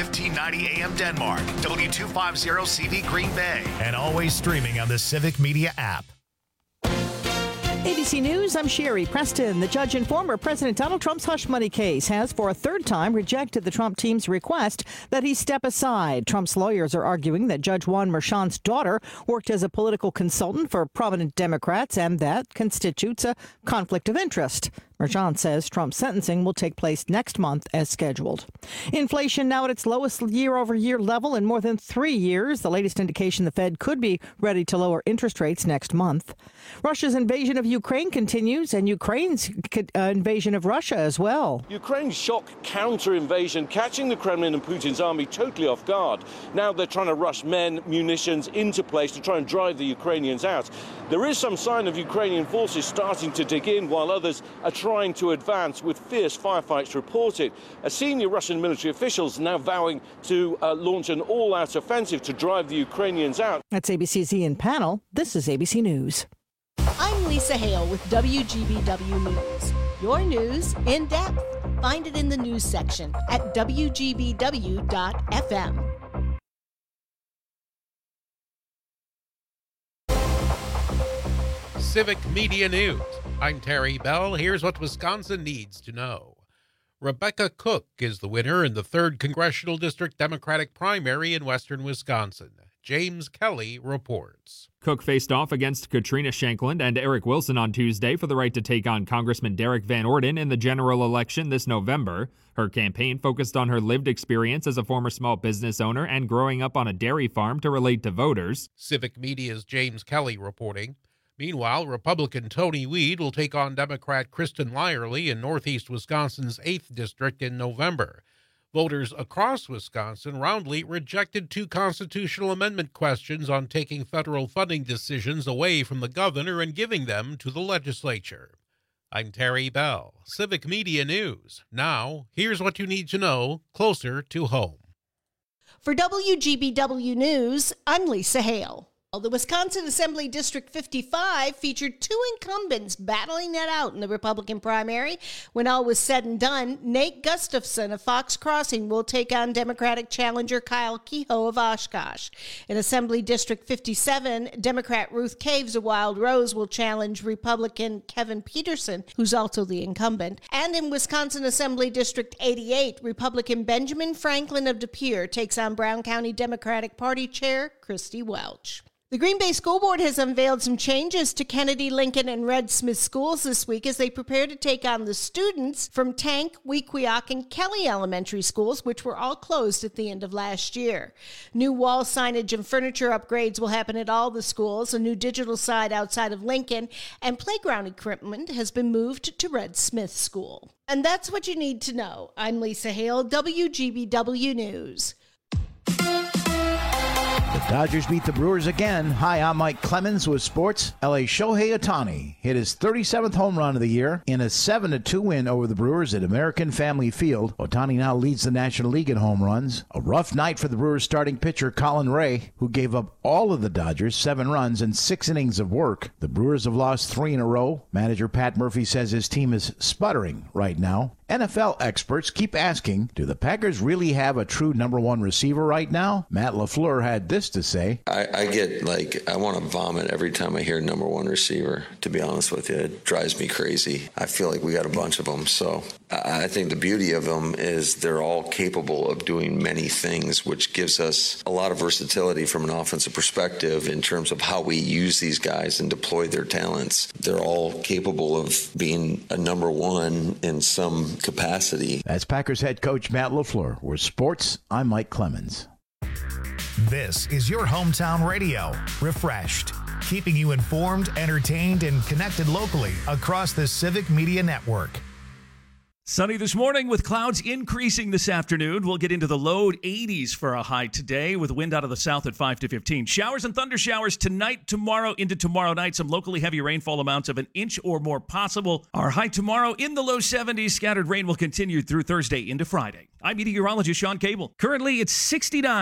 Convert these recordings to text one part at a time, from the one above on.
1590 AM Denmark, W250CV Green Bay, and always streaming on the Civic Media app. ABC News, I'm Sherry Preston. The judge in former President Donald Trump's hush money case has, for a third time, rejected the Trump team's request that he step aside. Trump's lawyers are arguing that Judge Juan Merchan's daughter worked as a political consultant for prominent Democrats, and that constitutes a conflict of interest. Merchan says Trump's sentencing will take place next month as scheduled. Inflation now at its lowest year-over-year level in more than 3 years. The latest indication the Fed could be ready to lower interest rates next month. Russia's invasion of Ukraine continues, and Ukraine's invasion of Russia as well. Ukraine's shock counter-invasion, catching the Kremlin and Putin's army totally off guard. Now they're trying to rush men, munitions into place to try and drive the Ukrainians out. There is some sign of Ukrainian forces starting to dig in, while others are trying to advance, with fierce firefights reported. A senior Russian military officials now vowing to launch an all-out offensive to drive the Ukrainians out. That's ABC's Ian Pannell. This is ABC News. I'm Lisa Hale with WGBW News. Your news in depth. Find it in the news section at WGBW.FM. Civic Media News. I'm Terry Bell. Here's what Wisconsin needs to know. Rebecca Cook is the winner in the 3rd Congressional District Democratic primary in western Wisconsin. James Kelly reports. Cook faced off against Katrina Shankland and Eric Wilson on Tuesday for the right to take on Congressman Derek Van Orden in the general election this November. Her campaign focused on her lived experience as a former small business owner and growing up on a dairy farm to relate to voters. Civic Media's James Kelly reporting. Meanwhile, Republican Tony Weed will take on Democrat Kristen Lyerly in northeast Wisconsin's 8th District in November. Voters across Wisconsin roundly rejected 2 constitutional amendment questions on taking federal funding decisions away from the governor and giving them to the legislature. I'm Terry Bell, Civic Media News. Now, here's what you need to know closer to home. For WGBW News, I'm Lisa Hale. The Wisconsin Assembly District 55 featured 2 incumbents battling it out in the Republican primary. When all was said and done, Nate Gustafson of Fox Crossing will take on Democratic challenger Kyle Kehoe of Oshkosh. In Assembly District 57, Democrat Ruth Caves of Wild Rose will challenge Republican Kevin Peterson, who's also the incumbent. And in Wisconsin Assembly District 88, Republican Benjamin Franklin of De Pere takes on Brown County Democratic Party Chair Christy Welch. The Green Bay School Board has unveiled some changes to Kennedy, Lincoln, and Red Smith schools this week as they prepare to take on the students from Tank, Wequiak, and Kelly elementary schools, which were all closed at the end of last year. New wall signage and furniture upgrades will happen at all the schools, a new digital side outside of Lincoln, and playground equipment has been moved to Red Smith School. And that's what you need to know. I'm Lisa Hale, WGBW News. The Dodgers beat the Brewers again. Hi, I'm Mike Clemens with sports. LA Shohei Ohtani hit his 37th home run of the year in a 7-2 win over the Brewers at American Family Field. Ohtani now leads the National League in home runs. A rough night for the Brewers starting pitcher Colin Ray, who gave up all of the Dodgers 7 runs in 6 innings of work. The Brewers have lost 3 in a row. Manager Pat Murphy says his team is sputtering right now. NFL experts keep asking, do the Packers really have a true number 1 receiver right now? Matt LaFleur had this to say. I get I want to vomit every time I hear number 1 receiver, to be honest with you. It drives me crazy. I feel like we got a bunch of them. So I think the beauty of them is they're all capable of doing many things, which gives us a lot of versatility from an offensive perspective in terms of how we use these guys and deploy their talents. They're all capable of being a number 1 in some capacity. That's Packers head coach Matt LaFleur. With sports, I'm Mike Clemens. This is your hometown radio, Refreshed, keeping you informed, entertained, and connected locally across the Civic Media Network. Sunny this morning with clouds increasing this afternoon. We'll get into the low 80s for a high today with wind out of the south at 5 to 15. Showers and thunder showers tonight, tomorrow, into tomorrow night. Some locally heavy rainfall amounts of an inch or more possible. Our high tomorrow in the low 70s. Scattered rain will continue through Thursday into Friday. I'm meteorologist Sean Cable. Currently, it's 69.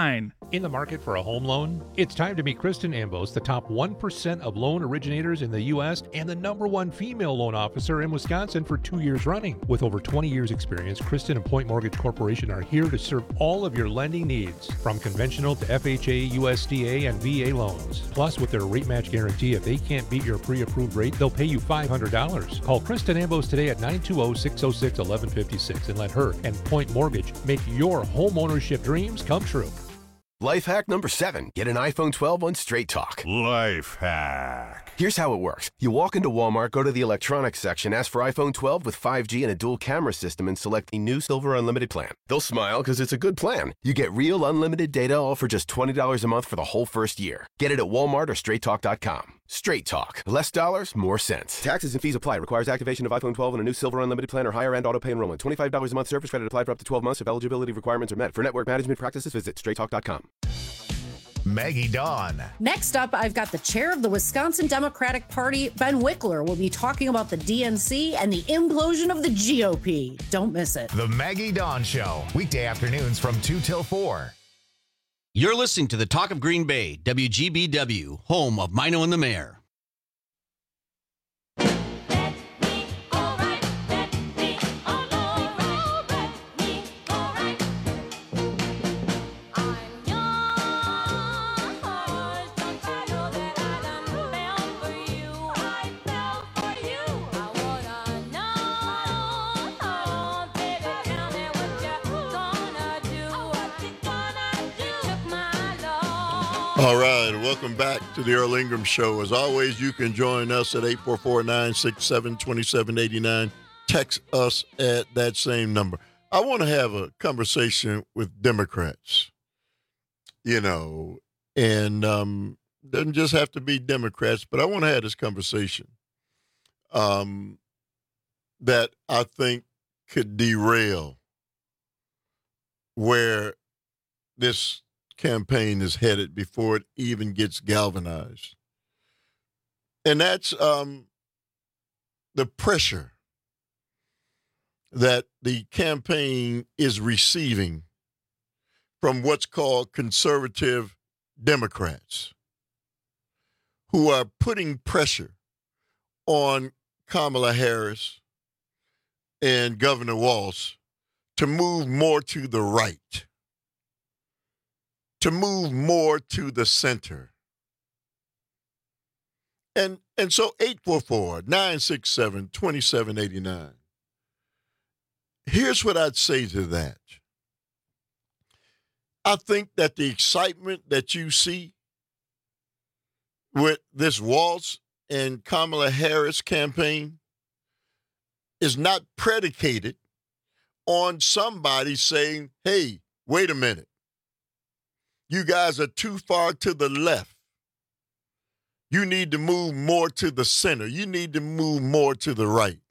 In the market for a home loan? It's time to meet Kristen Ambos, the top 1% of loan originators in the U.S. and the #1 female loan officer in Wisconsin for 2 years running. With over 20 years experience, Kristen and Point Mortgage Corporation are here to serve all of your lending needs, from conventional to FHA, USDA, and VA loans. Plus, with their rate match guarantee, if they can't beat your pre-approved rate, they'll pay you $500. Call Kristen Ambos today at 920-606-1156 and let her and Point Mortgage make your home ownership dreams come true. Life hack number 7. Get an iPhone 12 on Straight Talk. Life hack. Here's how it works. You walk into Walmart, go to the electronics section, ask for iPhone 12 with 5G and a dual camera system, and select the new Silver Unlimited plan. They'll smile because it's a good plan. You get real unlimited data all for just $20 a month for the whole first year. Get it at Walmart or StraightTalk.com. Straight Talk. Less dollars, more sense. Taxes and fees apply. Requires activation of iPhone 12 and a new Silver Unlimited plan or higher-end auto-pay enrollment. $25 a month service credit applied for up to 12 months if eligibility requirements are met. For network management practices, visit StraightTalk.com. Maggie Dawn. Next up, I've got the chair of the Wisconsin Democratic Party, Ben Wickler, will be talking about the DNC and the implosion of the GOP. Don't miss it. The Maggie Dawn Show. Weekday afternoons from 2 till 4. You're listening to the Talk of Green Bay, WGBW, home of Mino and the Mayor. All right, welcome back to the Earl Ingram Show. As always, you can join us at 844-967-2789. Text us at that same number. I want to have a conversation with Democrats, and doesn't just have to be Democrats, but I want to have this conversation that I think could derail where this campaign is headed before it even gets galvanized. And that's the pressure that the campaign is receiving from what's called conservative Democrats, who are putting pressure on Kamala Harris and Governor Walz to move more to the right, to move more to the center. And so 844-967-2789. Here's what I'd say to that. I think that the excitement that you see with this Walz and Kamala Harris campaign is not predicated on somebody saying, hey, wait a minute. You guys are too far to the left. You need to move more to the center. You need to move more to the right.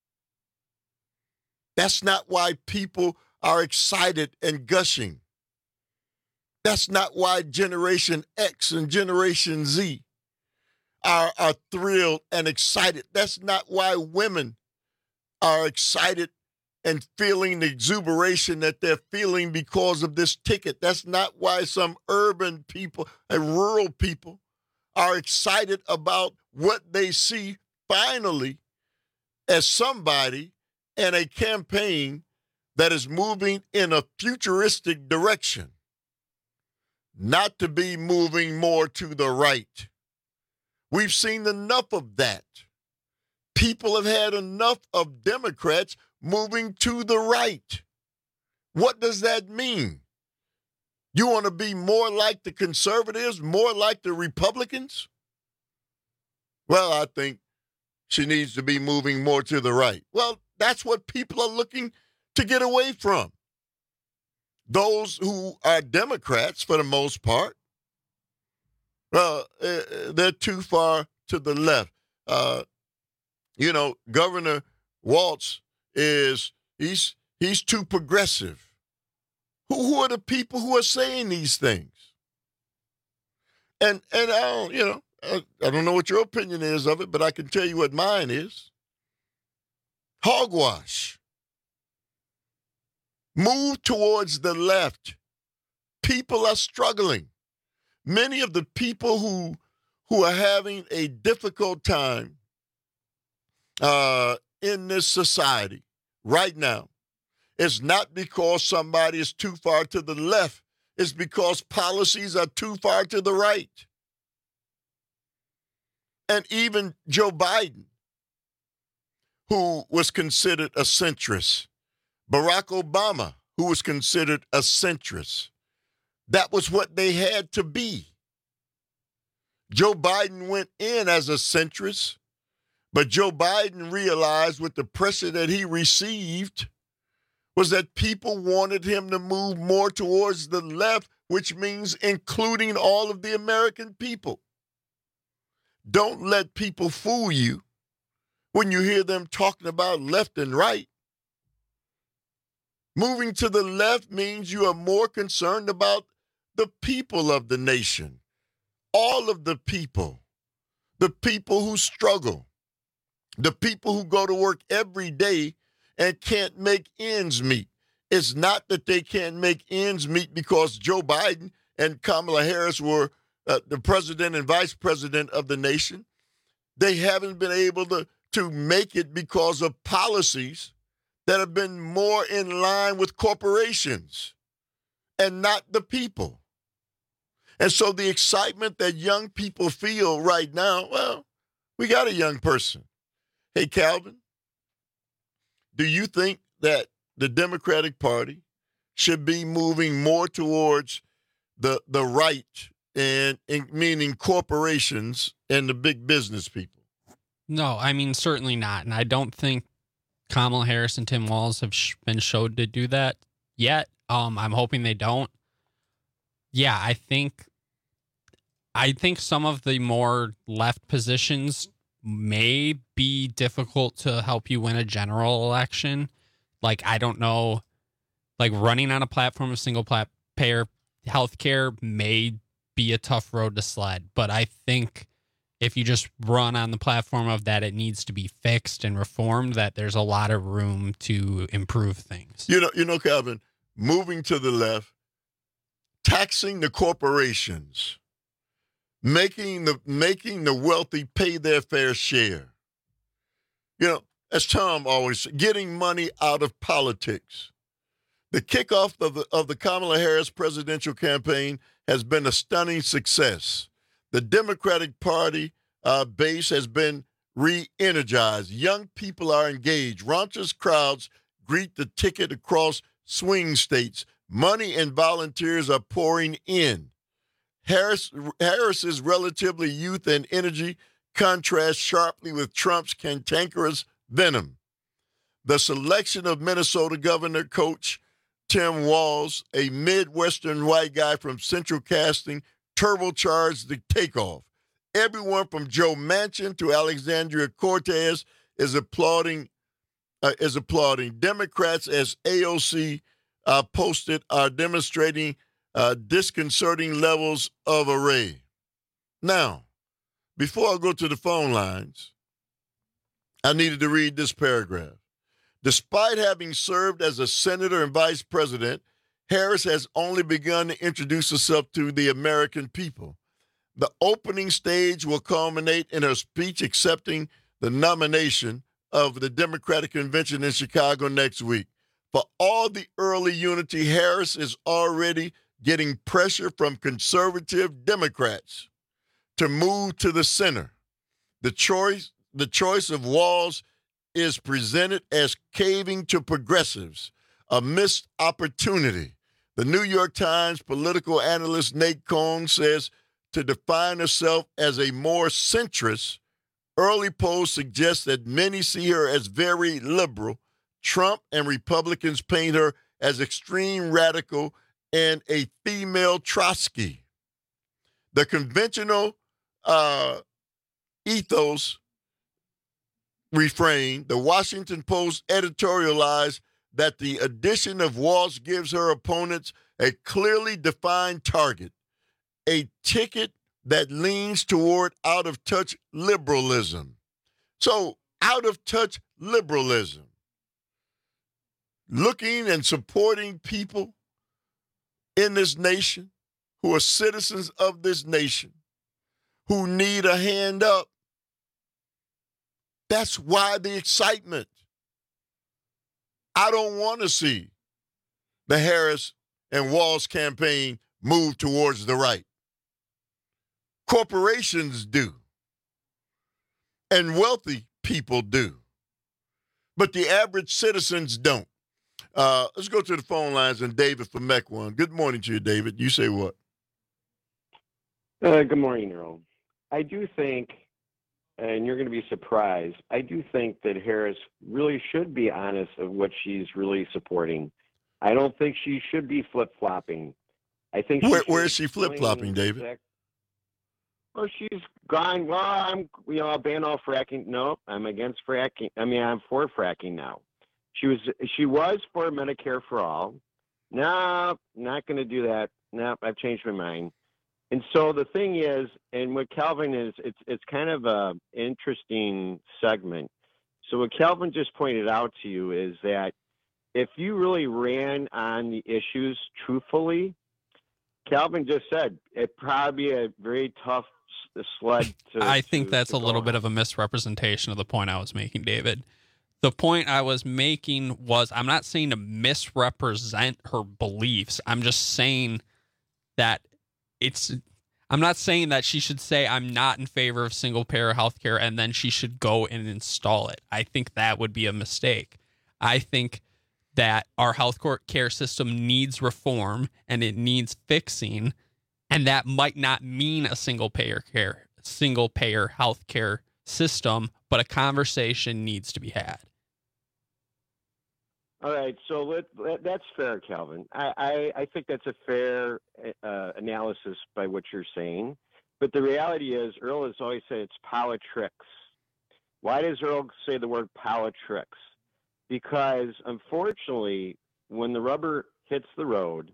That's not why people are excited and gushing. That's not why Generation X and Generation Z are thrilled and excited. That's not why women are excited and feeling the exuberation that they're feeling because of this ticket. That's not why some urban people and rural people are excited about what they see finally as somebody and a campaign that is moving in a futuristic direction, not to be moving more to the right. We've seen enough of that. People have had enough of Democrats moving to the right. What does that mean? You want to be more like the conservatives, more like the Republicans? Well, I think she needs to be moving more to the right. Well, that's what people are looking to get away from. Those who are Democrats, for the most part, they're too far to the left. Governor Walz he's too progressive. Who are the people who are saying these things? And I don't know what your opinion is of it, but I can tell you what mine is. Hogwash. Move towards the left. People are struggling. Many of the people who are having a difficult time in this society right now, it's not because somebody is too far to the left. It's because policies are too far to the right. And even Joe Biden, who was considered a centrist, Barack Obama, who was considered a centrist, that was what they had to be. Joe Biden went in as a centrist, but Joe Biden realized with the pressure that he received was that people wanted him to move more towards the left, which means including all of the American people. Don't let people fool you when you hear them talking about left and right. Moving to the left means you are more concerned about the people of the nation, all of the people who struggle, the people who go to work every day and can't make ends meet. It's not that they can't make ends meet because Joe Biden and Kamala Harris were the president and vice president of the nation. They haven't been able to make it because of policies that have been more in line with corporations and not the people. And so the excitement that young people feel right now, well, we got a young person. Hey, Calvin, do you think that the Democratic Party should be moving more towards the right, and meaning corporations and the big business people? No, I mean, certainly not. And I don't think Kamala Harris and Tim Walz have been showed to do that yet. I'm hoping they don't. Yeah, I think some of the more left positions may be difficult to help you win a general election. Like, I don't know, like running on a platform of single payer healthcare may be a tough road to sled. But I think if you just run on the platform of that it needs to be fixed and reformed, that there's a lot of room to improve things. You know, Calvin, moving to the left, taxing the corporations, making the wealthy pay their fair share. You know, as Tom always said, getting money out of politics. The kickoff of the Kamala Harris presidential campaign has been a stunning success. The Democratic Party base has been re-energized. Young people are engaged. Raucous crowds greet the ticket across swing states. Money and volunteers are pouring in. Harris's relatively youth and energy contrast sharply with Trump's cantankerous venom. The selection of Minnesota Governor Coach Tim Walz, a Midwestern white guy from Central Casting, turbocharged the takeoff. Everyone from Joe Manchin to Alexandria Cortez is applauding. Democrats, as AOC posted, are demonstrating disconcerting levels of array. Now, before I go to the phone lines, I needed to read this paragraph. Despite having served as a senator and vice president, Harris has only begun to introduce herself to the American people. The opening stage will culminate in her speech accepting the nomination of the Democratic Convention in Chicago next week. For all the early unity, Harris is already getting pressure from conservative Democrats to move to the center. The choice of Walz is presented as caving to progressives, a missed opportunity. The New York Times political analyst Nate Cohn says to define herself as a more centrist, early polls suggest that many see her as very liberal. Trump and Republicans paint her as extreme radical and a female Trotsky. The conventional ethos refrain, the Washington Post editorialized that the addition of Walz gives her opponents a clearly defined target, a ticket that leans toward out-of-touch liberalism. So, out-of-touch liberalism, looking and supporting people in this nation, who are citizens of this nation, who need a hand up. That's why the excitement. I don't want to see the Harris and Walz campaign move towards the right. Corporations do. And wealthy people do. But the average citizens don't. Let's go to the phone lines and David from Mequon. Good morning to you, David. You say what? Good morning, Earl. I do think, and you're going to be surprised, I do think that Harris really should be honest of what she's really supporting. I don't think she should be flip-flopping. I think where is she flip-flopping, David? Well, she's gone, I'll ban all fracking. No, I'm against fracking. I'm for fracking now. She was for Medicare for all. No, not going to do that. No, I've changed my mind. And so the thing is, and what Calvin is, it's kind of an interesting segment. So what Calvin just pointed out to you is that if you really ran on the issues truthfully, Calvin just said it'd probably be a very tough sled to. I think that's a little bit of a misrepresentation of the point I was making, David. The point I was making was I'm not saying to misrepresent her beliefs. I'm just saying that I'm not saying that she should say I'm not in favor of single-payer healthcare and then she should go and install it. I think that would be a mistake. I think that our health care system needs reform and it needs fixing, and that might not mean a single-payer healthcare system, but a conversation needs to be had. All right, so that's fair, Calvin. I think that's a fair analysis by what you're saying. But the reality is, Earl has always said it's politics. Why does Earl say the word politics? Because, unfortunately, when the rubber hits the road,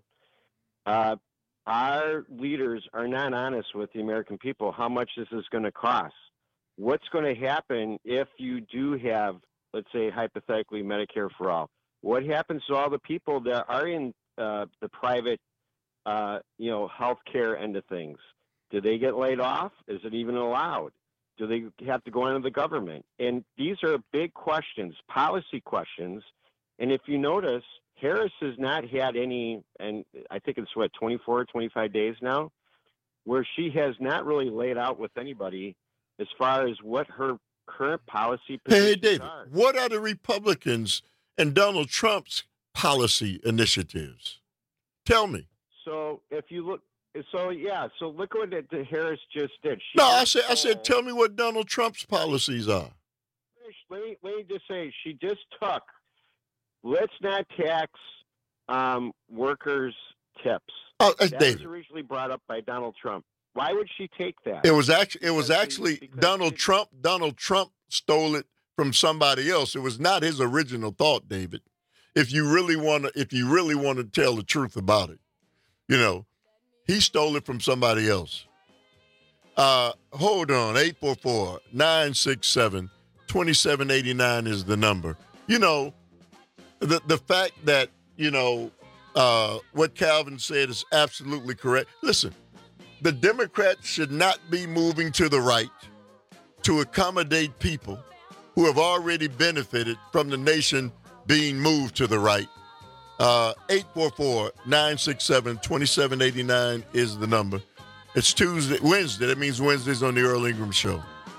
our leaders are not honest with the American people how much this is going to cost. What's going to happen if you do have, let's say, hypothetically, Medicare for all? What happens to all the people that are in the private, healthcare end of things? Do they get laid off? Is it even allowed? Do they have to go into the government? And these are big questions, policy questions. And if you notice, Harris has not had any, and I think it's 24, 25 days now, where she has not really laid out with anybody as far as what her current policy positions Hey, David, are. what are the Republicans and Donald Trump's policy initiatives? Tell me. So if you look, so look what the Harris just did. I said, tell me what Donald Trump's policies are. Let me just say, she just took, let's not tax workers' tips. Oh, that David. was originally brought up by Donald Trump. Why would she take that? It was actually Donald Trump. Donald Trump stole it from somebody else. It was not his original thought, David. If you really want to tell the truth about it, he stole it from somebody else. Hold on, 844-967-2789 is the number. The fact that what Calvin said is absolutely correct. Listen, the Democrats should not be moving to the right to accommodate people who have already benefited from the nation being moved to the right. 844-967-2789 is the number. It's Wednesday. That means Wednesday's on the Earl Ingram Show.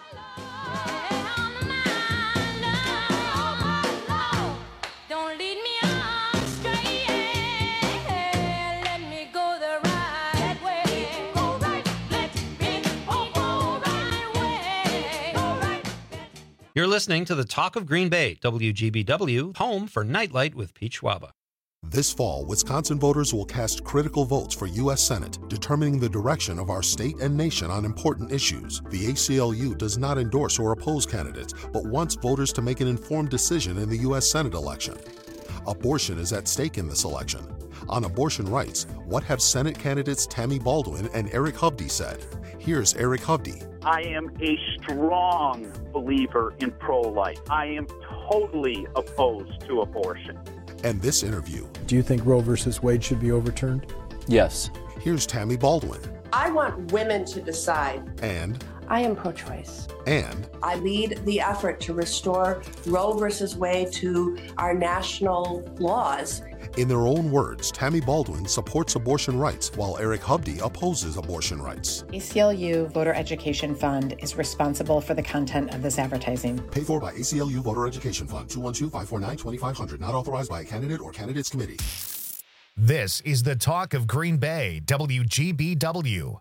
You're listening to the Talk of Green Bay, WGBW, home for Nightlight with Pete Schwaba. This fall, Wisconsin voters will cast critical votes for U.S. Senate, determining the direction of our state and nation on important issues. The ACLU does not endorse or oppose candidates, but wants voters to make an informed decision in the U.S. Senate election. Abortion is at stake in this election. On abortion rights, what have Senate candidates Tammy Baldwin and Eric Hovde said? Here's Eric Hovde. I am a strong believer in pro-life. I am totally opposed to abortion. And this interview. Do you think Roe versus Wade should be overturned? Yes. Here's Tammy Baldwin. I want women to decide. And I am pro-choice. And I lead the effort to restore Roe versus Wade to our national laws. in their own words, Tammy Baldwin supports abortion rights while Eric Hovde opposes abortion rights. ACLU Voter Education Fund is responsible for the content of this advertising. Paid for by ACLU Voter Education Fund, 212-549-2500, not authorized by a candidate or candidates committee. This is the Talk of Green Bay, WGBW.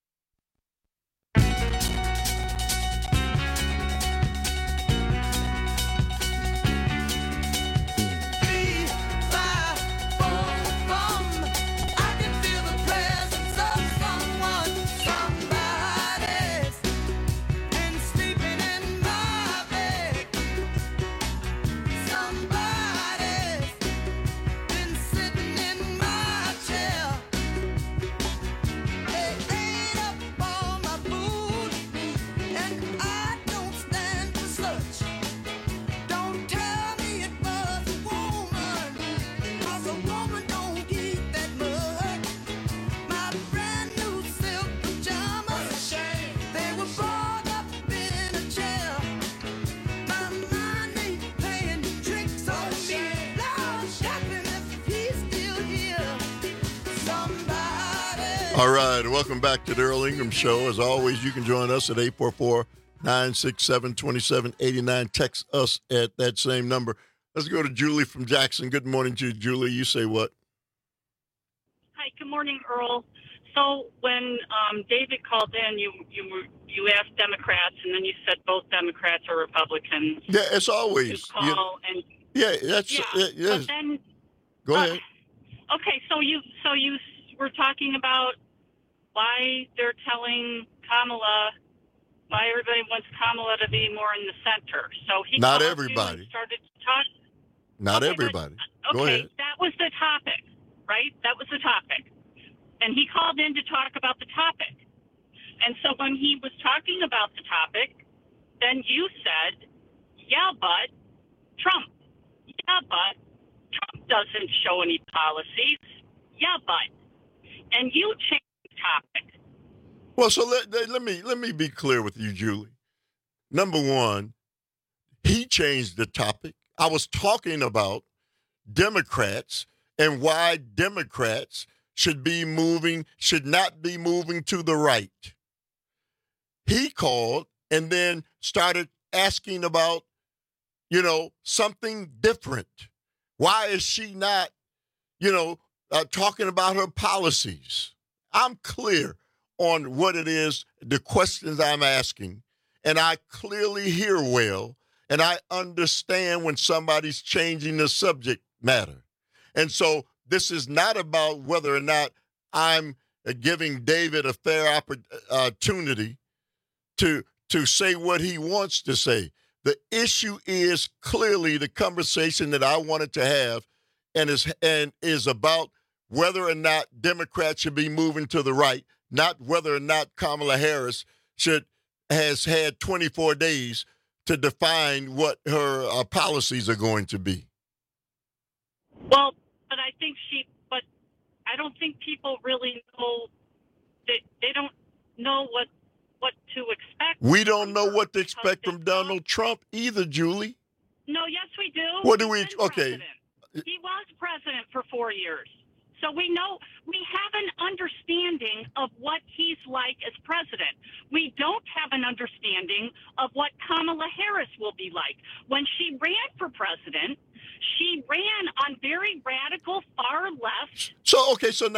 All right, welcome back to the Earl Ingram Show. As always, you can join us at 844-967-2789. Text us at that same number. Let's go to Julie from Jackson. Good morning to you, Julie. You say what? Hi, good morning, Earl. So when David called in, you asked Democrats, and then you said both Democrats or Republicans. Yeah, it's always. That's. But then, go ahead. Okay, so you were talking about why they're telling Kamala, why everybody wants Kamala to be more in the center. So he Not called everybody. You and started to talk. Not everybody. Go ahead. That was the topic, right? That was the topic. And he called in to talk about the topic. And so when he was talking about the topic, then you said, yeah, but Trump. Yeah, but Trump doesn't show any policies. Yeah, but. And you changed the topic. Well, so let me be clear with you, Julie. Number one, he changed the topic. I was talking about Democrats and why Democrats should not be moving to the right. He called and then started asking about, something different. Why is she not, talking about her policies? I'm clear on what it is, the questions I'm asking, and I clearly hear well, and I understand when somebody's changing the subject matter. And so this is not about whether or not I'm giving David a fair opportunity to say what he wants to say. The issue is clearly the conversation that I wanted to have and is about whether or not Democrats should be moving to the right, not whether or not Kamala Harris has had 24 days to define what her policies are going to be. Well, but I don't think people really know that they don't know what to expect. We don't know what to expect from Donald Trump either, Julie. No, yes, we do. What do we? Okay. He was president for 4 years. So we have an understanding of what he's like as president. We don't have an understanding of what Kamala Harris will be like. When she ran for president, she ran on very radical far left. So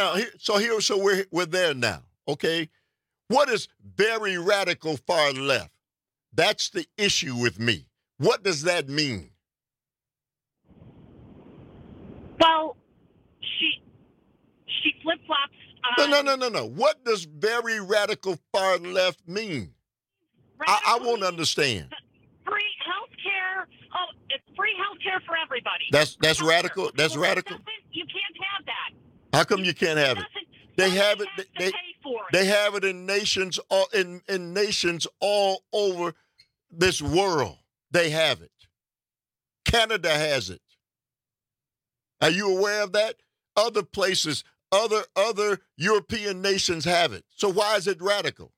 we're there now. Okay. What is very radical far left? That's the issue with me. What does that mean? Well, she flip-flops. No. What does very radical far left mean? I won't understand. Free health care. Oh, it's free health care for everybody. That's radical. That's radical. You can't have that. How come you can't have it? They have it. They have it in nations all over this world. They have it. Canada has it. Are you aware of that? Other places Other European nations have it. So why is it radical?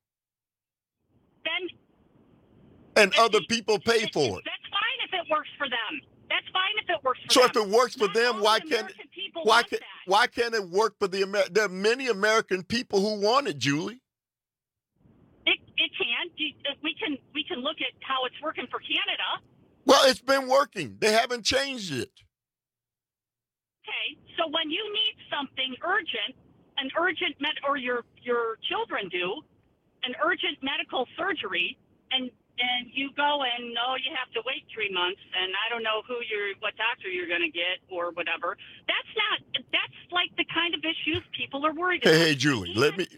And other people pay for it. That's fine if it works for them. That's fine if it works for so them. So if it works for them, why can't it work for the American? There are many American people who want it, Julie. It can. We can look at how it's working for Canada. Well, it's been working. They haven't changed it. Okay, so when you need something urgent, or your children do, an urgent medical surgery, and you go and you have to wait 3 months, and I don't know what doctor you're going to get or whatever. That's like the kind of issues people are worried about. Hey, Julie, let me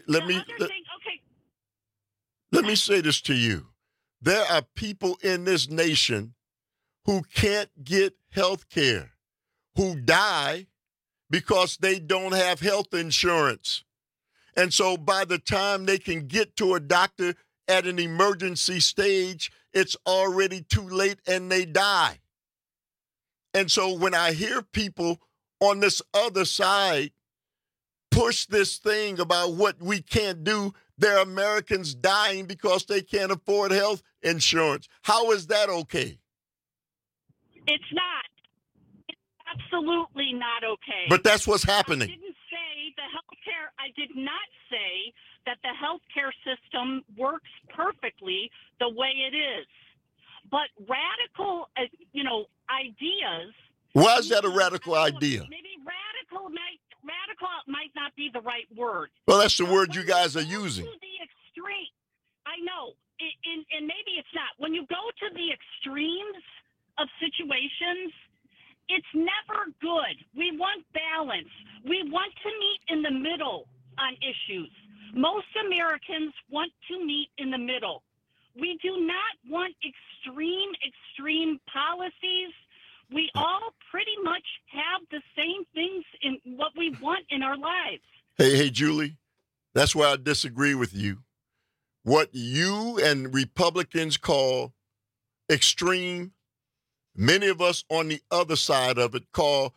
say this to you. There are people in this nation who can't get health care, who die because they don't have health insurance. And so by the time they can get to a doctor at an emergency stage, it's already too late and they die. And so when I hear people on this other side push this thing about what we can't do, there are Americans dying because they can't afford health insurance. How is that okay? It's not. It's absolutely not okay. But that's what's happening. I did not say that the healthcare system works perfectly the way it is. But radical, ideas. Why is that a radical idea? Maybe radical might not be the right word. Well, that's the word you guys are using. To the extreme, I know, and maybe it's not. When you go to the extremes of situations, it's never good. We want balance. We want to meet in the middle on issues. Most Americans want to meet in the middle. We do not want extreme policies. We all pretty much have the same things in what we want in our lives. Hey, Julie, that's where I disagree with you. What you and Republicans call extreme, many of us on the other side of it call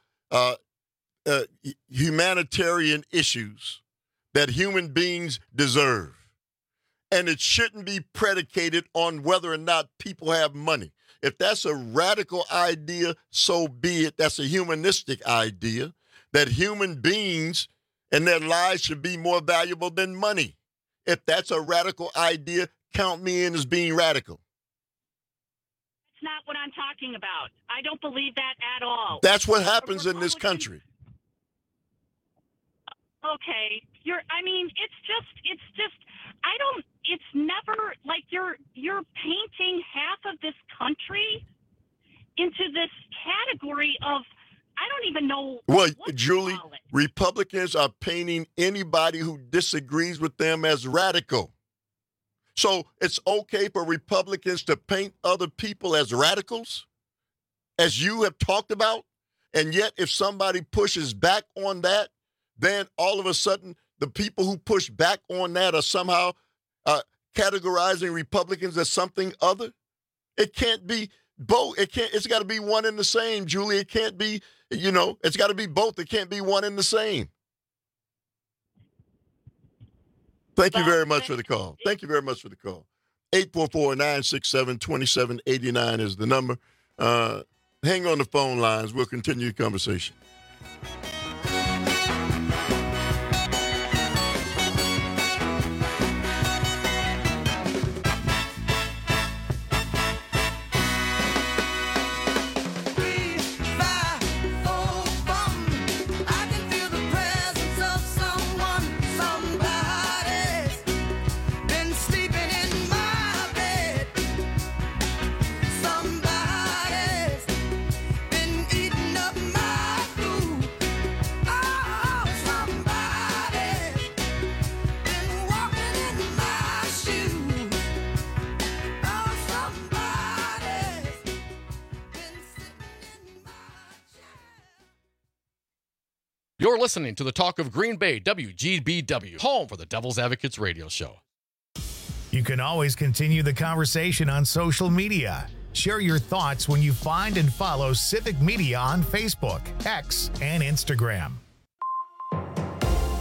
humanitarian issues that human beings deserve. And it shouldn't be predicated on whether or not people have money. If that's a radical idea, so be it. That's a humanistic idea that human beings and their lives should be more valuable than money. If that's a radical idea, count me in as being radical. That's not what I'm talking about. I don't believe that at all. That's what happens in this country. Okay. It's never like you're painting half of this country into this category of, I don't even know. Well, Julie, Republicans are painting anybody who disagrees with them as radical. So it's okay for Republicans to paint other people as radicals, as you have talked about. And yet, if somebody pushes back on that, then all of a sudden, the people who push back on that are somehow categorizing Republicans as something other. It can't be both. It's got to be one and the same, Julie. It can't be, it's got to be both. It can't be one and the same. Thank you very much for the call. 844-967-2789 is the number. Hang on the phone lines. We'll continue the conversation. You're listening to the Talk of Green Bay, WGBW, home for the Devil's Advocates radio show. You can always continue the conversation on social media. Share your thoughts when you find and follow Civic Media on Facebook, X, and Instagram.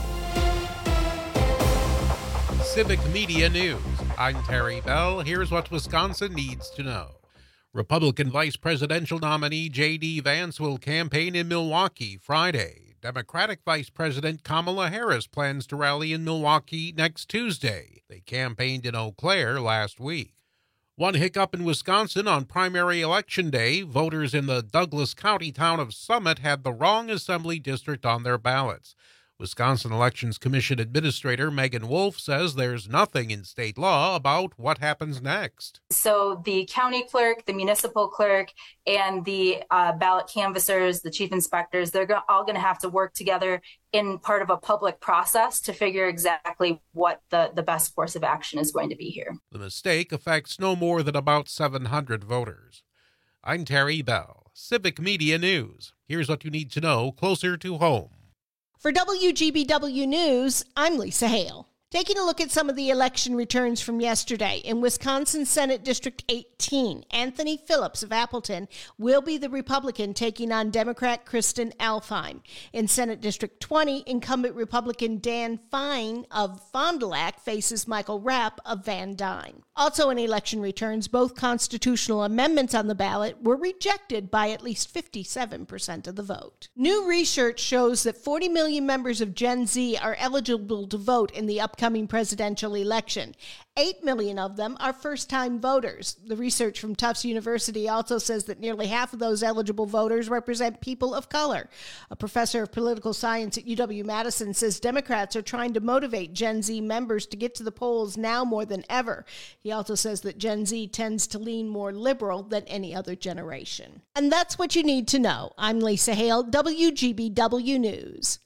Civic Media News. I'm Terry Bell. Here's what Wisconsin needs to know. Republican vice presidential nominee J.D. Vance will campaign in Milwaukee Friday. Democratic Vice President Kamala Harris plans to rally in Milwaukee next Tuesday. They campaigned in Eau Claire last week. One hiccup in Wisconsin on primary election day, voters in the Douglas County town of Summit had the wrong assembly district on their ballots. Wisconsin Elections Commission Administrator Megan Wolf says there's nothing in state law about what happens next. So the county clerk, the municipal clerk, and the ballot canvassers, the chief inspectors, they're all going to have to work together in part of a public process to figure exactly what the best course of action is going to be here. The mistake affects no more than about 700 voters. I'm Terry Bell, Civic Media News. Here's what you need to know closer to home. For WGBW News, I'm Lisa Hale. Taking a look at some of the election returns from yesterday. In Wisconsin Senate District 18, Anthony Phillips of Appleton will be the Republican taking on Democrat Kristen Alfheim. In Senate District 20, incumbent Republican Dan Fine of Fond du Lac faces Michael Rapp of Van Dyne. Also in election returns, both constitutional amendments on the ballot were rejected by at least 57% of the vote. New research shows that 40 million members of Gen Z are eligible to vote in the upcoming presidential election. 8 million of them are first-time voters. The research from Tufts University also says that nearly half of those eligible voters represent people of color. A professor of political science at UW-Madison says Democrats are trying to motivate Gen Z members to get to the polls now more than ever. He also says that Gen Z tends to lean more liberal than any other generation. And that's what you need to know. I'm Lisa Hale, WGBW News.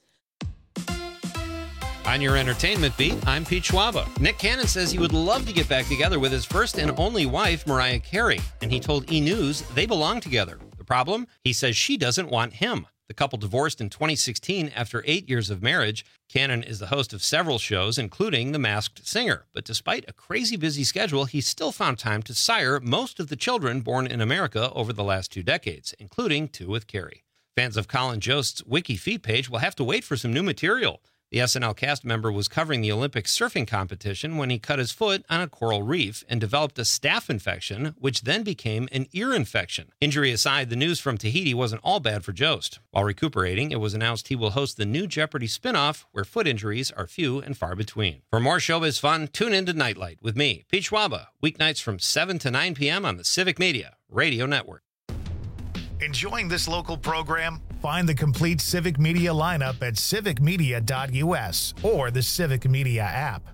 On your entertainment beat, I'm Pete Schwaba. Nick Cannon says he would love to get back together with his first and only wife, Mariah Carey, and he told E! News they belong together. The problem? He says she doesn't want him. The couple divorced in 2016 after 8 years of marriage. Cannon is the host of several shows, including The Masked Singer. But despite a crazy busy schedule, he still found time to sire most of the children born in America over the last 2 decades, including 2 with Carey. Fans of Colin Jost's Wiki Feet page will have to wait for some new material. The SNL cast member was covering the Olympic surfing competition when he cut his foot on a coral reef and developed a staph infection, which then became an ear infection. Injury aside, the news from Tahiti wasn't all bad for Jost. While recuperating, it was announced he will host the new Jeopardy spinoff, where foot injuries are few and far between. For more showbiz fun, tune in to Nightlight with me, Pete Schwaba, weeknights from 7 to 9 p.m. on the Civic Media Radio Network. Enjoying this local program? Find the complete Civic Media lineup at civicmedia.us or the Civic Media app.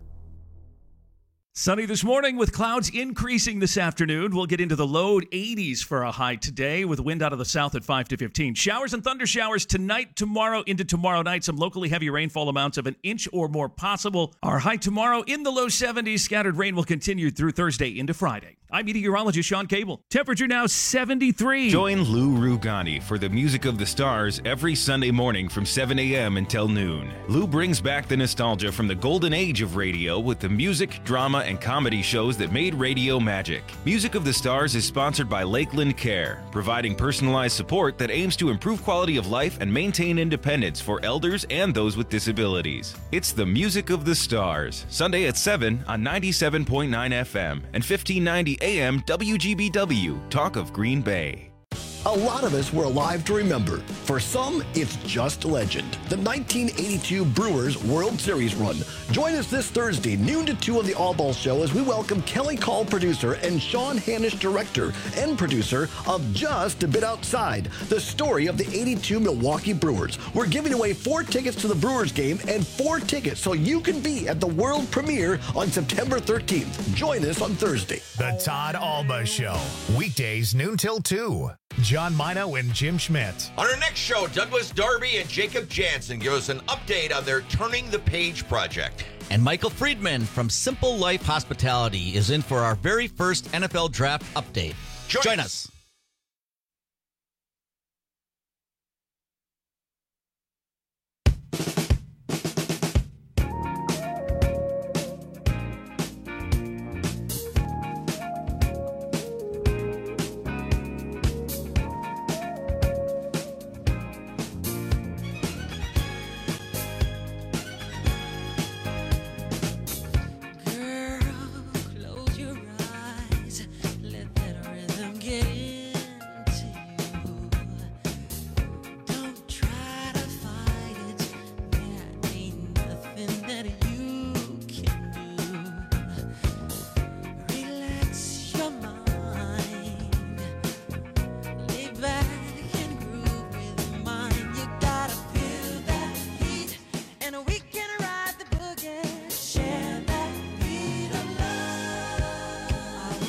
Sunny this morning with clouds increasing this afternoon. We'll get into the low 80s for a high today with wind out of the south at 5 to 15. Showers and thunder showers tonight, tomorrow, into tomorrow night. Some locally heavy rainfall amounts of an inch or more possible. Our high tomorrow in the low 70s. Scattered rain will continue through Thursday into Friday. I'm meteorologist Sean Cable. Temperature now 73. Join Lou Rugani for the Music of the Stars every Sunday morning from 7 a.m. until noon. Lou brings back the nostalgia from the golden age of radio with the music, drama, and comedy shows that made radio magic. Music of the Stars is sponsored by Lakeland Care, providing personalized support that aims to improve quality of life and maintain independence for elders and those with disabilities. It's the Music of the Stars, Sunday at 7 on 97.9 FM and 1590 AM WGBW, Talk of Green Bay. A lot of us were alive to remember. For some, it's just legend. The 1982 Brewers World Series run. Join us this Thursday, noon to 2 on the All Ball Show as we welcome Kelly Call, producer, and Sean Hanisch, director and producer of Just a Bit Outside, the story of the 82 Milwaukee Brewers. We're giving away 4 tickets to the Brewers game and 4 tickets so you can be at the world premiere on September 13th. Join us on Thursday. The Todd Alba Show, weekdays noon till 2. John Mino and Jim Schmidt. On our next show, Douglas Darby and Jacob Jansen give us an update on their Turning the Page project. And Michael Friedman from Simple Life Hospitality is in for our very first NFL Draft update. Join us.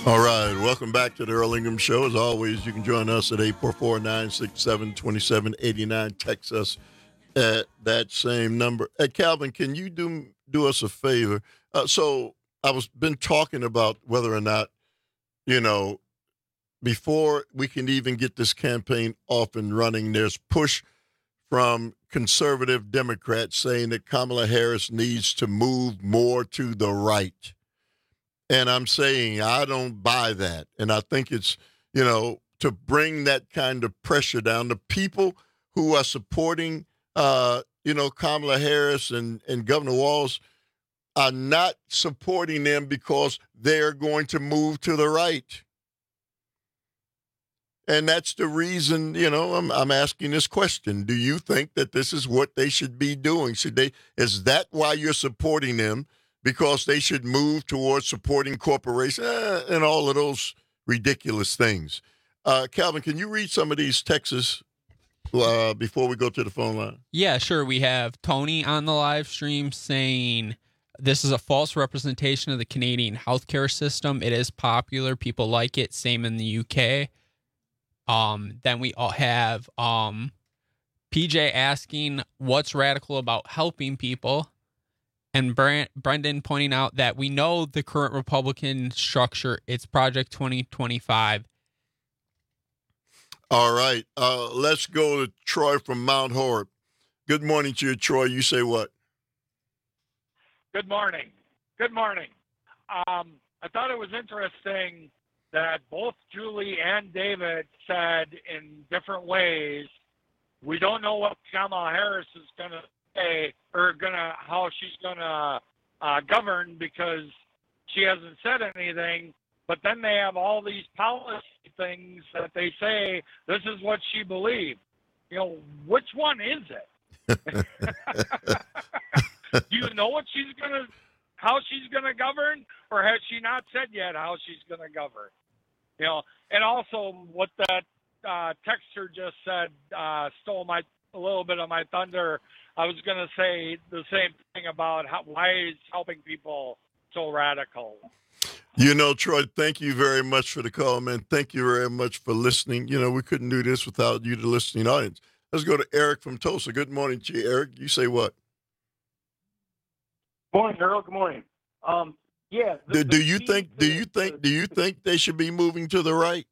All right, welcome back to the Earl Ingham Show. As always, you can join us at 844-967-2789. Text us at that same number. Calvin, can you do us a favor? So I was been talking about whether or not, before we can even get this campaign off and running, there's push from conservative Democrats saying that Kamala Harris needs to move more to the right. And I'm saying I don't buy that. And I think it's, to bring that kind of pressure down. The people who are supporting, Kamala Harris and Governor Walz are not supporting them because they're going to move to the right. And that's the reason, I'm asking this question. Do you think that this is what they should be doing? Is that why you're supporting them? Because they should move towards supporting corporations and all of those ridiculous things. Calvin, can you read some of these texts before we go to the phone line? Yeah, sure. We have Tony on the live stream saying this is a false representation of the Canadian healthcare system. It is popular. People like it. Same in the UK. Then we all have PJ asking what's radical about helping people. And Brendan pointing out that we know the current Republican structure. It's Project 2025. All right. Let's go to Troy from Mount Horeb. Good morning to you, Troy. You say what? Good morning. Good morning. I thought it was interesting that both Julie and David said in different ways, we don't know what Kamala Harris is going to say or how she's gonna govern because she hasn't said anything. But then they have all these policy things that they say this is what she believes. Which one is it? Do you know how she's gonna govern, or has she not said yet how she's gonna govern? And also what that texter just said stole a little bit of my thunder. I was going to say the same thing about why is helping people so radical. Troy, thank you very much for the call, man. Thank you very much for listening. We couldn't do this without you, the listening audience. Let's go to Eric from Tulsa. Good morning to you, Eric. You say what? Morning, Earl. Good morning. Do you think they should be moving to the right?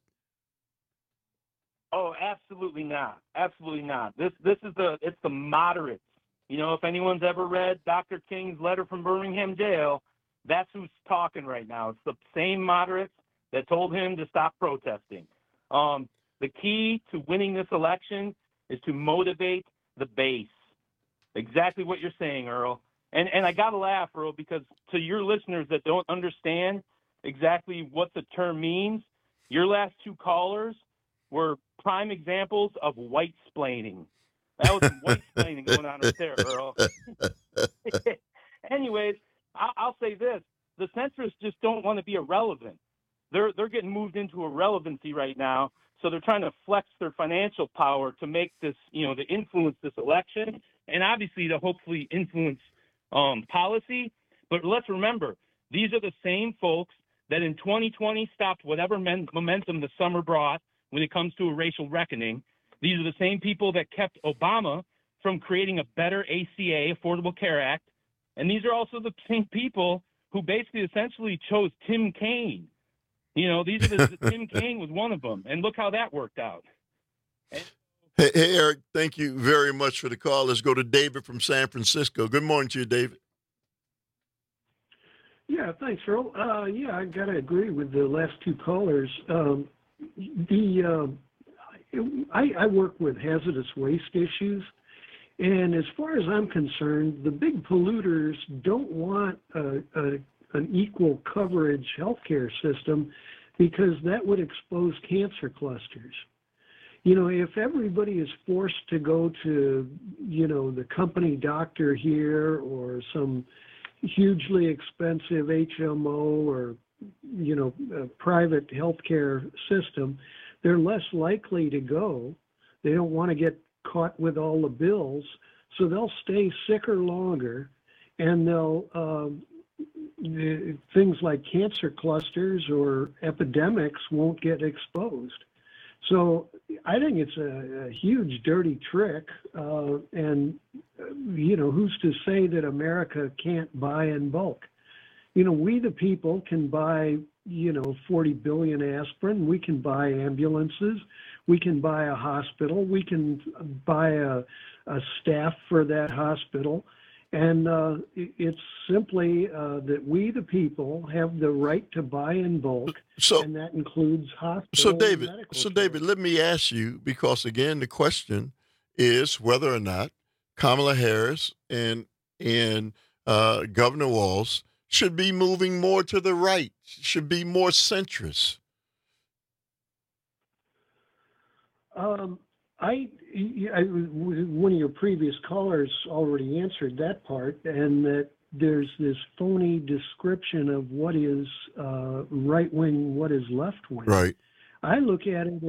Oh, absolutely not. Absolutely not. This is it's the moderates. If anyone's ever read Dr. King's letter from Birmingham jail, that's who's talking right now. It's the same moderates that told him to stop protesting. The key to winning this election is to motivate the base. Exactly what you're saying, Earl. And I got to laugh, Earl, because to your listeners that don't understand exactly what the term means, your last two callers were prime examples of white-splaining. That was some white-splaining going on right there, Earl. Anyways, I'll say this. The centrists just don't want to be irrelevant. They're getting moved into irrelevancy right now, so they're trying to flex their financial power to make this, to influence this election, and obviously to hopefully influence policy. But let's remember, these are the same folks that in 2020 stopped whatever momentum the summer brought when it comes to a racial reckoning. These are the same people that kept Obama from creating a better ACA, Affordable Care Act. And these are also the same people who basically essentially chose Tim Kaine. These are Tim Kaine was one of them. And look how that worked out. Hey, Eric, thank you very much for the call. Let's go to David from San Francisco. Good morning to you, David. Yeah, thanks, Earl. I got to agree with the last two callers. I work with hazardous waste issues, and as far as I'm concerned, the big polluters don't want an equal coverage healthcare system because that would expose cancer clusters. If everybody is forced to go to, the company doctor here or some hugely expensive HMO or, a private healthcare system, they're less likely to go. They don't want to get caught with all the bills, so they'll stay sicker longer, and they'll things like cancer clusters or epidemics won't get exposed. So I think it's a huge dirty trick. And, who's to say that America can't buy in bulk? We the people can buy, 40 billion aspirin. We can buy ambulances. We can buy a hospital. We can buy a staff for that hospital. And it's simply that we, the people, have the right to buy in bulk, and that includes hospitals. So, David, let me ask you, because again, the question is whether or not Kamala Harris and Governor Walz should be moving more to the right, should be more centrist. One of your previous callers already answered that part, and that there's this phony description of what is right wing, what is left wing. Right. I look at it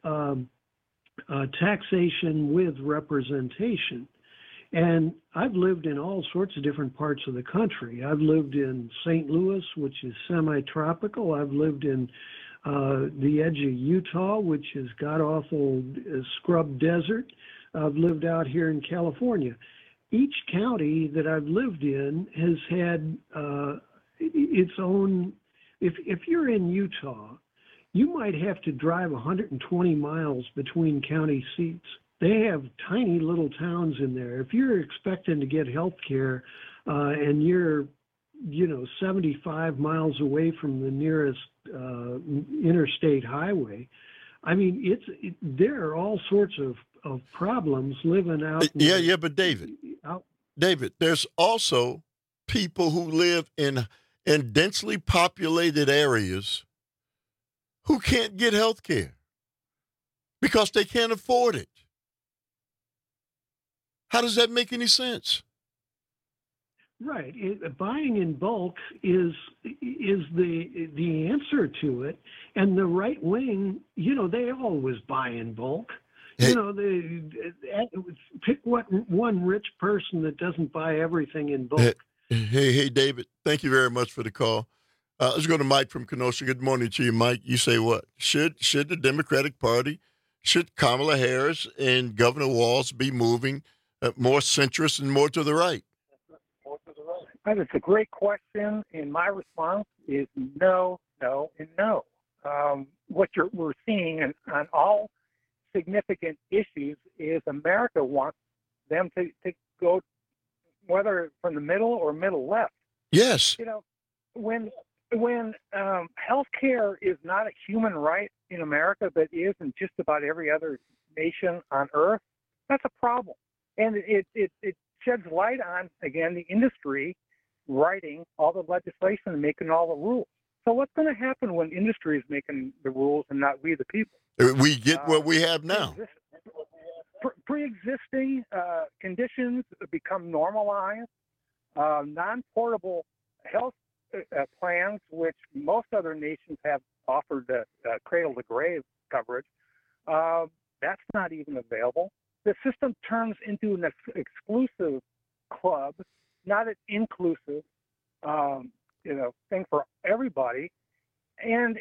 as taxation with representation. And I've lived in all sorts of different parts of the country. I've lived in St. Louis, which is semi-tropical. I've lived in the edge of Utah, which is god-awful scrub desert. I've lived out here in California. Each county that I've lived in has had its own. If you're in Utah, you might have to drive 120 miles between county seats. They have tiny little towns in there. If you're expecting to get health care and you're 75 miles away from the nearest interstate highway, I mean, there are all sorts of problems living out. Yeah, but David, there's also people who live in densely populated areas who can't get health care because they can't afford it. How does that make any sense? Right. Buying in bulk is the answer to it. And the right wing, they always buy in bulk. Hey. They pick one rich person that doesn't buy everything in bulk. Hey, David, thank you very much for the call. Let's go to Mike from Kenosha. Good morning to you, Mike. You say what? Should the Democratic Party, should Kamala Harris and Governor Walz be moving more centrist and more to the right? That's a great question, and my response is no, no, and no. What we're seeing on all significant issues is America wants them to go, whether from the middle or middle left. Yes. When health care is not a human right in America, but is in just about every other nation on earth, that's a problem. And it sheds light on, again, the industry writing all the legislation and making all the rules. So what's going to happen when industry is making the rules and not we the people? We get what we have now. Pre-existing conditions become normalized. Non-portable health plans, which most other nations have offered cradle-to-grave coverage, that's not even available. The system turns into an exclusive club, not an inclusive, thing for everybody. And,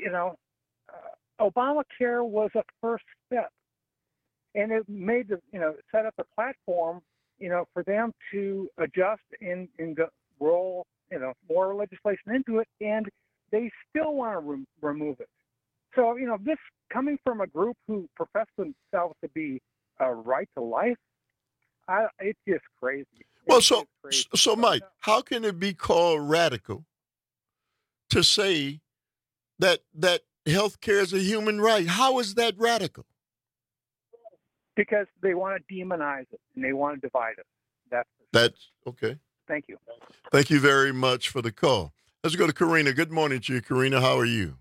Obamacare was a first step, and it made set up a platform, for them to adjust and roll, more legislation into it, and they still want to remove it. So, this coming from a group who profess themselves to be right to life, it's just crazy. So Mike, how can it be called radical to say that health care is a human right? How is that radical? Because they want to demonize it and they want to divide us. That's okay. Thank you. Thank you very much for the call. Let's go to Karina. Good morning to you, Karina. How are you?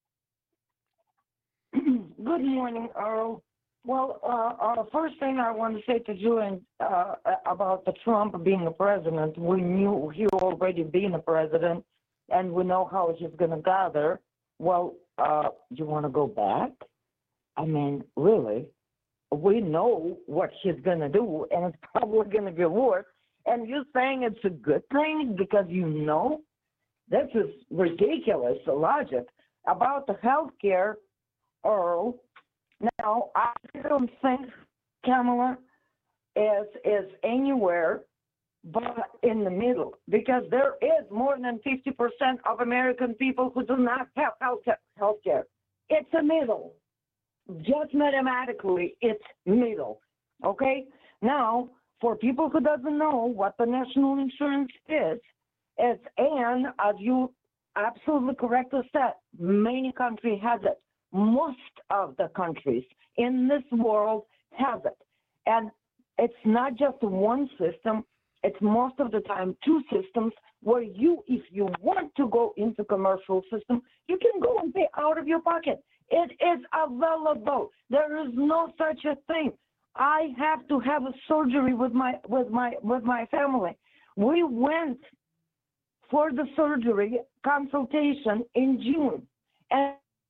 Good morning, Earl. Well, first thing I want to say to you about the Trump being a president, we knew he already being a president, and we know how he's going to gather. Well, you want to go back? I mean, really? We know what he's going to do, and it's probably going to get worse. And you're saying it's a good thing because you know? This is ridiculous logic about the health care, Earl. Now, I don't think Kamala is anywhere but in the middle, because there is more than 50% of American people who do not have health care. It's a middle. Just mathematically, it's middle. Okay? Now, for people who doesn't know what the national insurance is, and as you absolutely correctly said, many countries have it. Most of the countries in this world have it. And it's not just one system, it's most of the time two systems where you, if you want to go into commercial system, you can go and pay out of your pocket. It is available. There is no such a thing. I have to have a surgery with my family. We went for the surgery consultation in June, and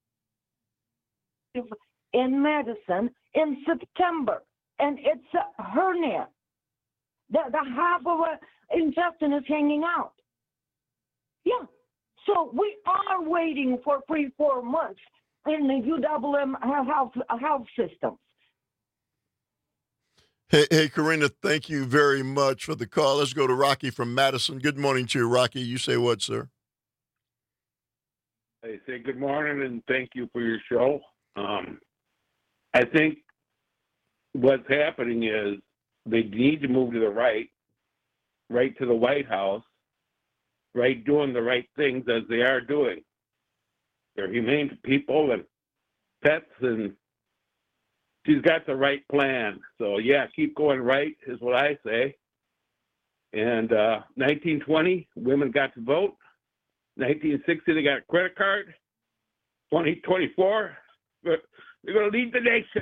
in medicine in September, and it's a hernia. The half of an intestine is hanging out. Yeah. So we are waiting for 3-4 months in the UWM health systems. Hey, Karina, thank you very much for the call. Let's go to Rocky from Madison. Good morning to you, Rocky. You say what, sir? I say good morning and thank you for your show. I think what's happening is they need to move to the right to the White House, right, doing the right things as they are doing. They're humane to people and pets, and she's got the right plan. So, yeah, keep going right is what I say. And 1920, women got to vote. 1960, they got a credit card. 2024, they're going to lead the nation.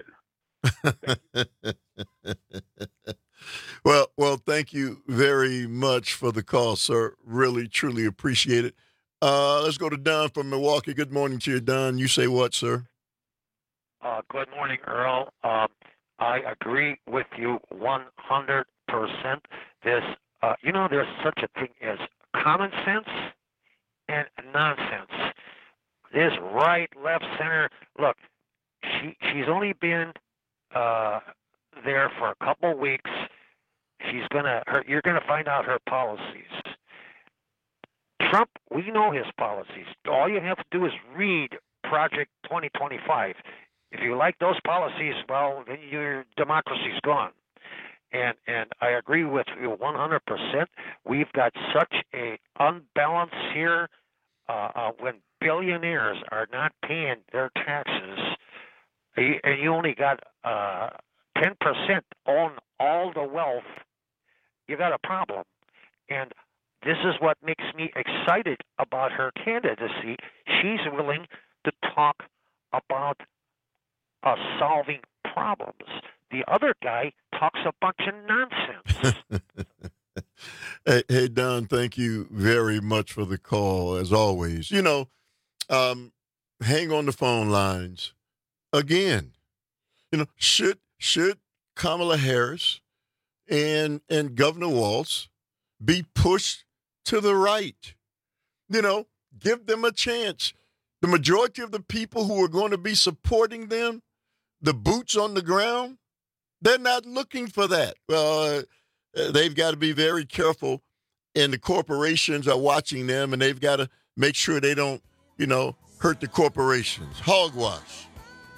Well, thank you very much for the call, sir. Really, truly appreciate it. Let's go to Don from Milwaukee. Good morning to you, Don. You say what, sir? Good morning, Earl. I agree with you 100%. There's such a thing as common sense and nonsense. There's right, left, center. Look, she's only been there for a couple weeks. You're gonna find out her policies. Trump, we know his policies. All you have to do is read Project 2025. If you like those policies, well, then your democracy's gone. And I agree with you 100%. We've got such a unbalance here when billionaires are not paying their taxes, and you only got 10% on all the wealth, you got a problem. And this is what makes me excited about her candidacy. She's willing to talk about solving problems. The other guy talks a bunch of nonsense. Hey, Don, thank you very much for the call, as always. Hang on the phone lines. Again, should Kamala Harris and Governor Walz be pushed to the right? Give them a chance. The majority of the people who are going to be supporting them, the boots on the ground, they're not looking for that. They've got to be very careful, and the corporations are watching them, and they've got to make sure they don't, hurt the corporations. Hogwash.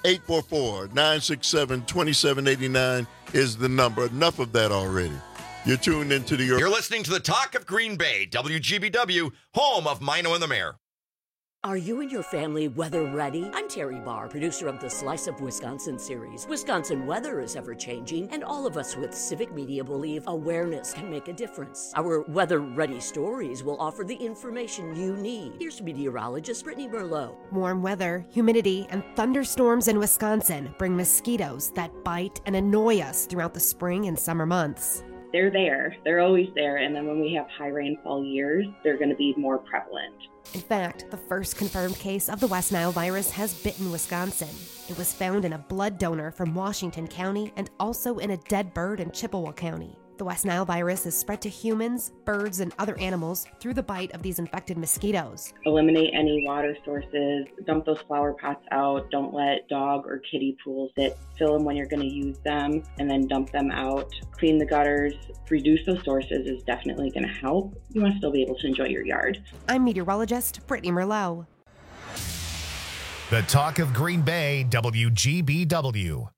844-967-2789 is the number. Enough of that already. You're tuned into You're listening to the Talk of Green Bay, WGBW, home of Mino and the Mayor. Are you and your family weather ready? I'm Terry Barr, producer of the Slice of Wisconsin series. Wisconsin weather is ever-changing, and all of us with civic media believe awareness can make a difference. Our weather-ready stories will offer the information you need. Here's meteorologist Brittany Merlot. Warm weather, humidity, and thunderstorms in Wisconsin bring mosquitoes that bite and annoy us throughout the spring and summer months. They're there. They're always there. And then when we have high rainfall years, they're going to be more prevalent. In fact, the first confirmed case of the West Nile virus has bitten Wisconsin. It was found in a blood donor from Washington County and also in a dead bird in Chippewa County. The West Nile virus is spread to humans, birds, and other animals through the bite of these infected mosquitoes. Eliminate any water sources, dump those flower pots out, don't let dog or kitty pools sit, fill them when you're going to use them, and then dump them out. Clean the gutters, reduce those sources is definitely going to help. You want to still be able to enjoy your yard. I'm meteorologist Brittany Merlot. The talk of Green Bay, WGBW.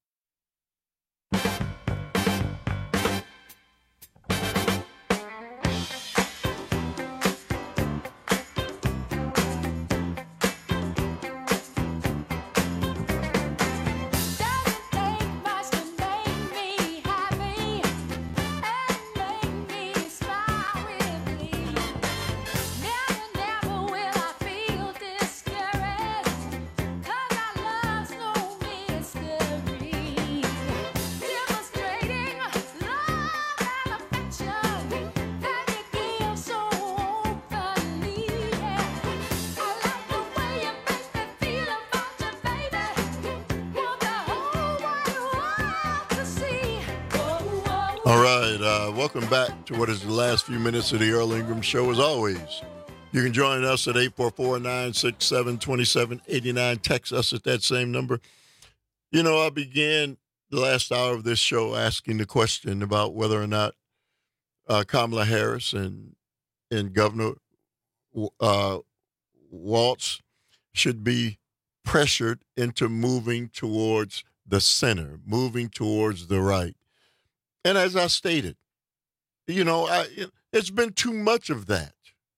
All right, welcome back to what is the last few minutes of the Earl Ingram Show. As always, you can join us at 844-967-2789. Text us at that same number. You know, I began the last hour of this show asking the question about whether or not Kamala Harris and Governor Walz should be pressured into moving towards the center, moving towards the right. And as I stated, you know, it's been too much of that.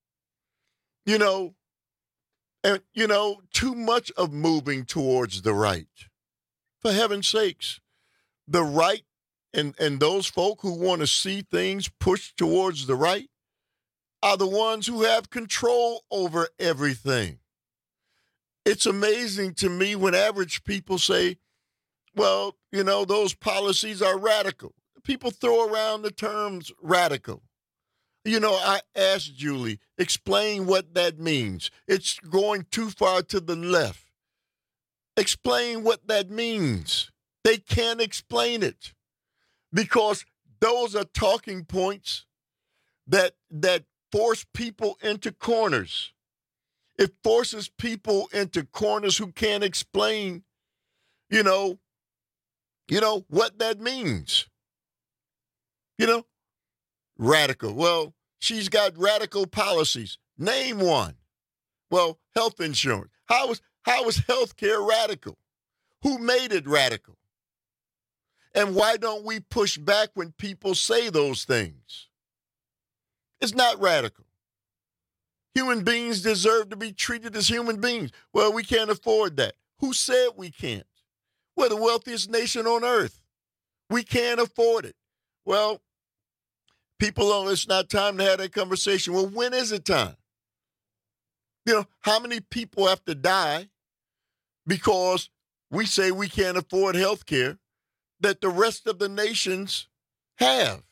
You know, and, you know, too much of moving towards the right. For heaven's sakes, the right and those folk who want to see things pushed towards the right are the ones who have control over everything. It's amazing to me when average people say, well, you know, those policies are radical. People throw around the terms radical. You know, I asked Julie, explain what that means. It's going too far to the left. Explain what that means. They can't explain it because those are talking points that force people into corners. It forces people into corners who can't explain, you know what that means. You know, radical. Well, she's got radical policies. Name one. Well, health insurance. How is health care radical? Who made it radical? And why don't we push back when people say those things? It's not radical. Human beings deserve to be treated as human beings. Well, we can't afford that. Who said we can't? We're the wealthiest nation on earth. We can't afford it. Well, it's not time to have that conversation. Well, when is it time? You know, how many people have to die because we say we can't afford health care that the rest of the nations have?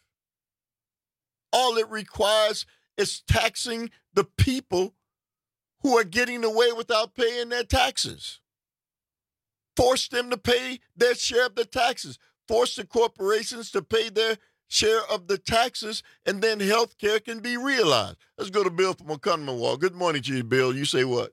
All it requires is taxing the people who are getting away without paying their taxes. Force them to pay their share of the taxes. Force the corporations to pay their share of the taxes, and then health care can be realized. Let's go to Bill from Oconomowoc. Good morning to you, Bill. You say what?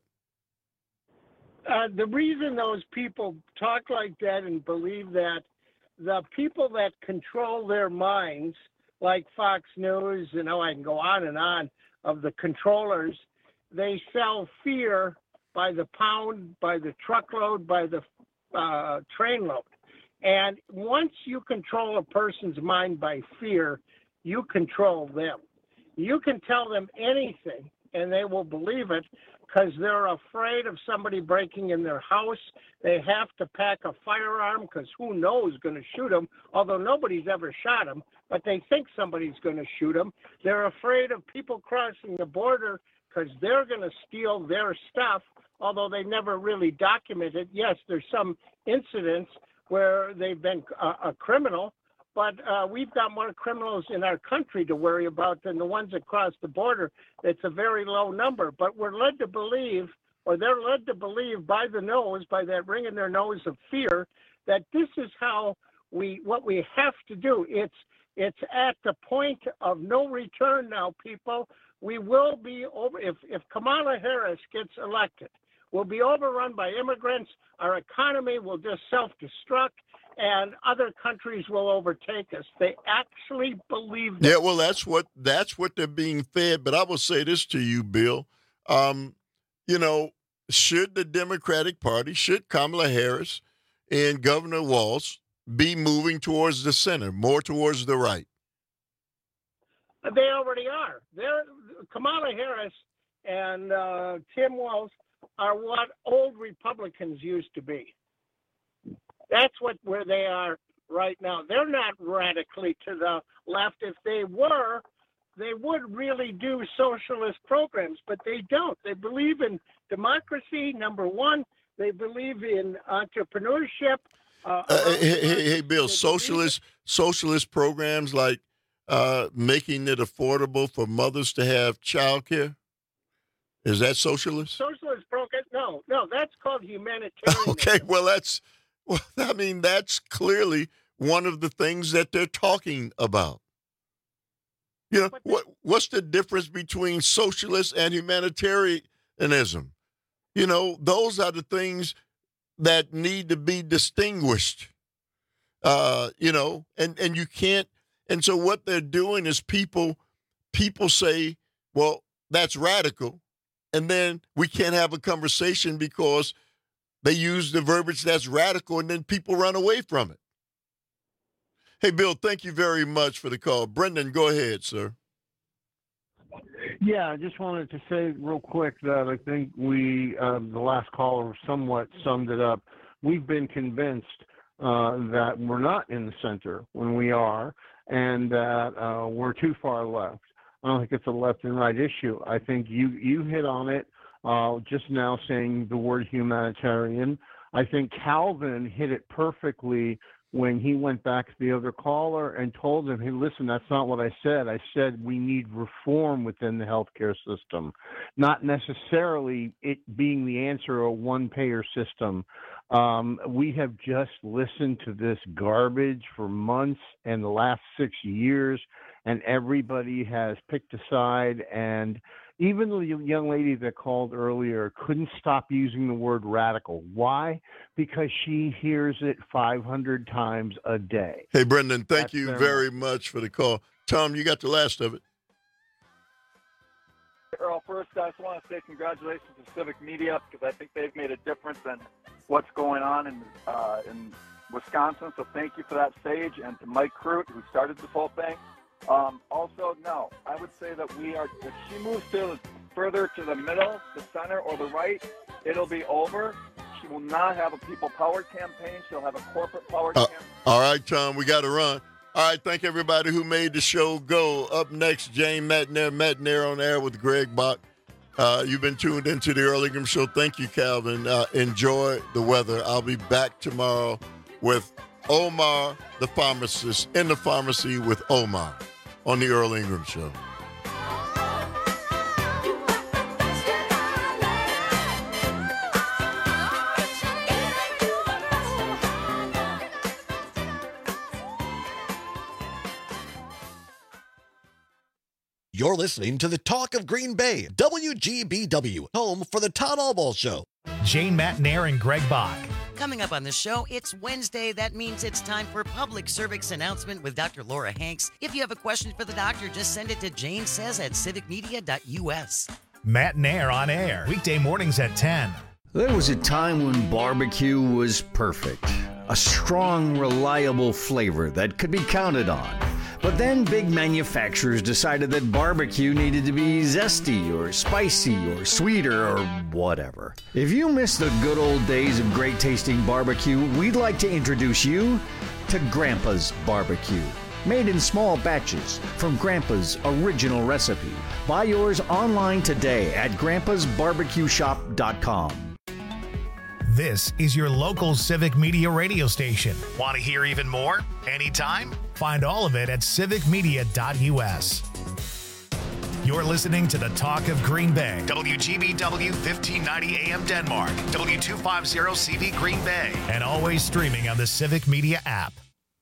The reason those people talk like that and believe that, the people that control their minds, like Fox News, I can go on and on, of the controllers, they sell fear by the pound, by the truckload, by the train load. And once you control a person's mind by fear, you control them. You can tell them anything, and they will believe it because they're afraid of somebody breaking in their house. They have to pack a firearm because who knows going to shoot them, although nobody's ever shot them, but they think somebody's going to shoot them. They're afraid of people crossing the border because they're going to steal their stuff, although they never really documented. Yes, there's some incidents where they've been a criminal, but we've got more criminals in our country to worry about than the ones that cross the border. It's a very low number, but we're led to believe, or they're led to believe by the nose, by that ring in their nose of fear, that this is what we have to do. It's It's at the point of no return now, people. We will be over, if Kamala Harris gets elected, we'll be overrun by immigrants. Our economy will just self-destruct, and other countries will overtake us. They actually believe that. Yeah, well, that's what they're being fed. But I will say this to you, Bill. Should the Democratic Party, should Kamala Harris and Governor Walz be moving towards the center, more towards the right? They already are. Kamala Harris and Tim Walz are what old Republicans used to be. That's where they are right now. They're not radically to the left. If they were, they would really do socialist programs, but they don't. They believe in democracy, number one. They believe in entrepreneurship. Hey, Bill, socialist programs like making it affordable for mothers to have child care? Is that socialist? Socialist program? No, that's called humanitarian. Okay, that's clearly one of the things that they're talking about. What's the difference between socialist and humanitarianism? Those are the things that need to be distinguished. And you can't. And so what they're doing is people say, well, that's radical. And then we can't have a conversation because they use the verbiage that's radical, and then people run away from it. Hey, Bill, thank you very much for the call. Brendan, go ahead, sir. Yeah, I just wanted to say real quick that I think the last caller somewhat summed it up. We've been convinced that we're not in the center when we are, and that we're too far left. I don't think it's a left and right issue. I think you hit on it just now saying the word humanitarian. I think Calvin hit it perfectly when he went back to the other caller and told him, hey, listen, that's not what I said. I said we need reform within the healthcare system, not necessarily it being the answer, a one-payer system. We have just listened to this garbage for months and the last 6 years, and everybody has picked a side, and even the young lady that called earlier couldn't stop using the word radical. Why? Because she hears it 500 times a day. Hey, Brendan, thank you very much for the call. Tom, you got the last of it. Earl, first, I just want to say congratulations to Civic Media because I think they've made a difference in what's going on in Wisconsin. So thank you for that, Sage, and to Mike Crute, who started this whole thing. Also, no, I would say that if she moves further to the middle, the center, or the right, it'll be over. She will not have a people power campaign. She'll have a corporate power campaign. All right, Tom, we got to run. All right, thank everybody who made the show go. Up next, Jane Matenaer on air with Greg Bach. You've been tuned into the Earl Ingram Show. Thank you, Calvin. Enjoy the weather. I'll be back tomorrow with Omar, the pharmacist, in the pharmacy with Omar on the Earl Ingram Show. You're listening to the Talk of Green Bay, WGBW, home for the Todd Albaugh Show. Jane Matenaer and Greg Bach. Coming up on the show, it's Wednesday. That means it's time for Public Service Announcement with Dr. Laura Hanks. If you have a question for the doctor, just send it to janesays@civicmedia.us. Matenaer on air, weekday mornings at 10. There was a time when barbecue was perfect. A strong, reliable flavor that could be counted on. But then big manufacturers decided that barbecue needed to be zesty or spicy or sweeter or whatever. If you miss the good old days of great tasting barbecue, we'd like to introduce you to Grandpa's Barbecue. Made in small batches from Grandpa's original recipe. Buy yours online today at grandpasbarbecueshop.com. This is your local Civic Media radio station. Want to hear even more? Anytime? Find all of it at civicmedia.us. You're listening to the Talk of Green Bay. WGBW 1590 AM Denmark. W250 CV Green Bay. And always streaming on the Civic Media app.